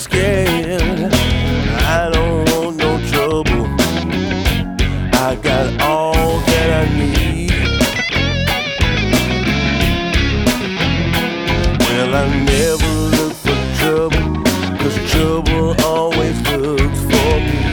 scared. I don't want no trouble. I got all that I need. Well, I never look for trouble, 'cause trouble always looks for me.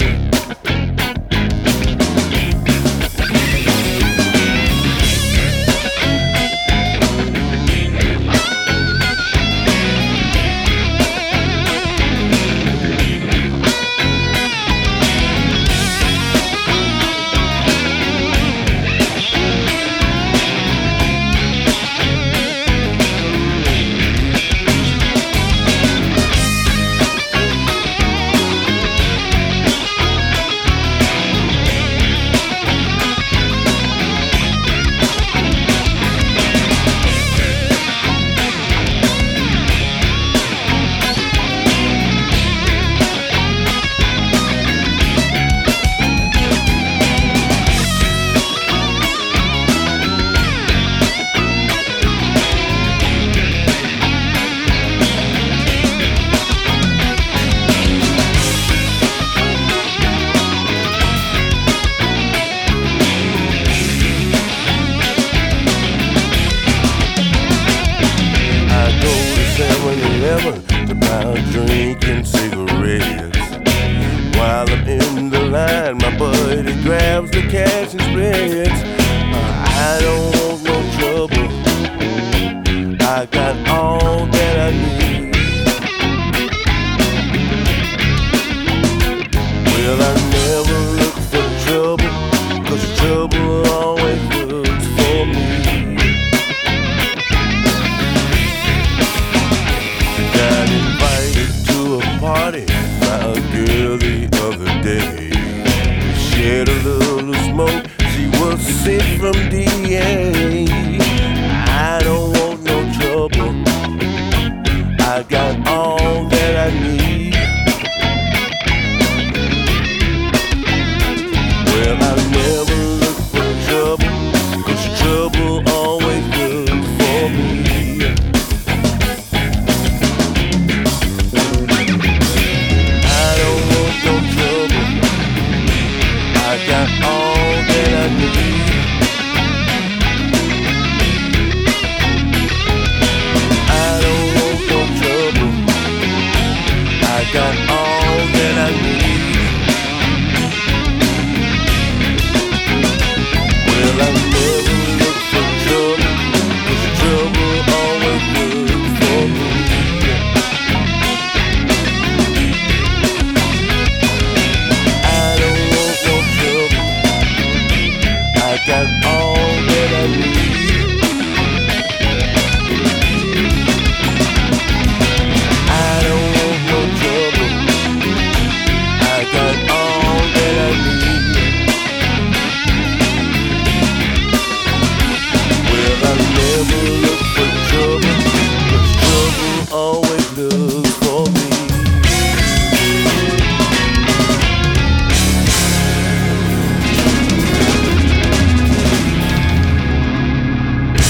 To buy a drink and cigarettes. While I'm in the line, my buddy grabs the cash and spreads. I don't want no trouble. I got all that I need. Well, I never look for trouble, 'cause trouble always looks for me. Got invited to a party by a girl the other day. Shared a little smoke, she was sent from DA. I don't want no trouble. I got all that I need. Well, I never look for trouble, 'cause trouble always looks for me. I got all that I need. I don't want no trouble. I got all that I need. Well, I never